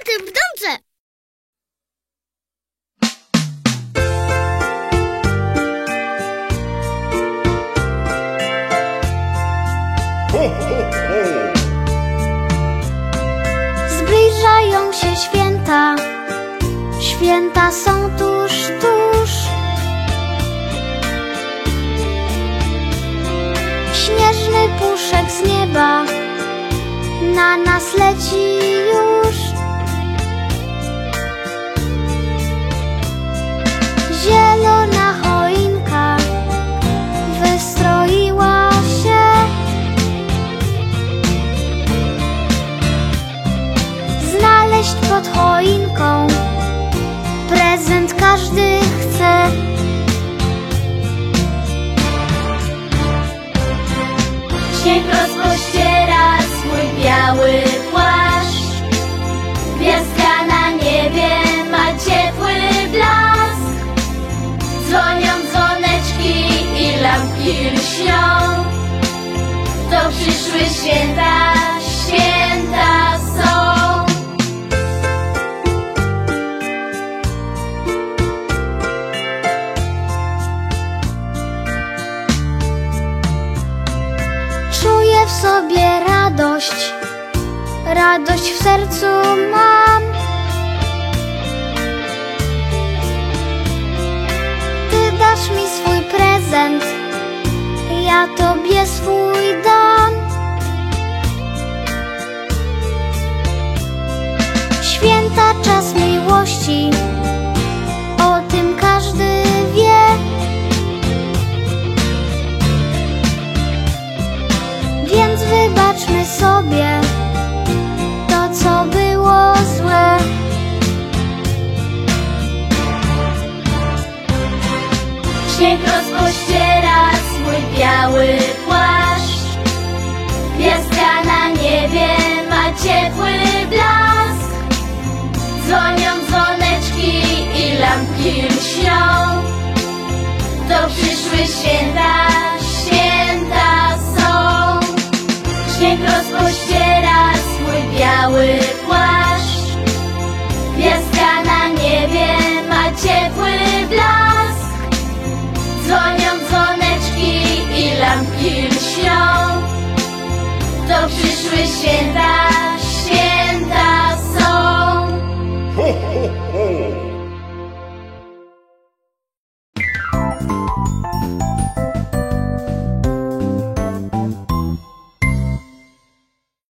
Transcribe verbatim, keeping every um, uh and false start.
święty w domce. Ho, ho, ho. Zbliżają się święta, święta są tuż, tuż. Śnieżny puszek z nieba na nas leci już. Zielona choinka wystroiła się. Znaleźć pod choinką prezent każdy chce. Śnieg rozpościera swój biały płaszcz. Gwiazdka na niebie ma ciepły blask. Dzwonią dzwoneczki i lampki lśnią. To przyszły święta, święta są. Czuję w sobie radość, radość w sercu mam. Ty dasz mi swój prezent, ja tobie swój dam. Święta czas miłości, o tym każdy wie. Więc wybaczmy sobie to, co było złe. Śnieg rozpościera swój biały płaszcz. Gwiazdka na niebie ma ciepły blask. Dzwonią dzwoneczki i lampki lśnią. To przyszły święta, święta są. Śnieg rozpościera swój biały płaszcz. Gwiazdka na niebie ma ciepły blask. Dzwonią dzwoneczki i lampki lśnią. To przyszły święta, święta są. Ho, ho,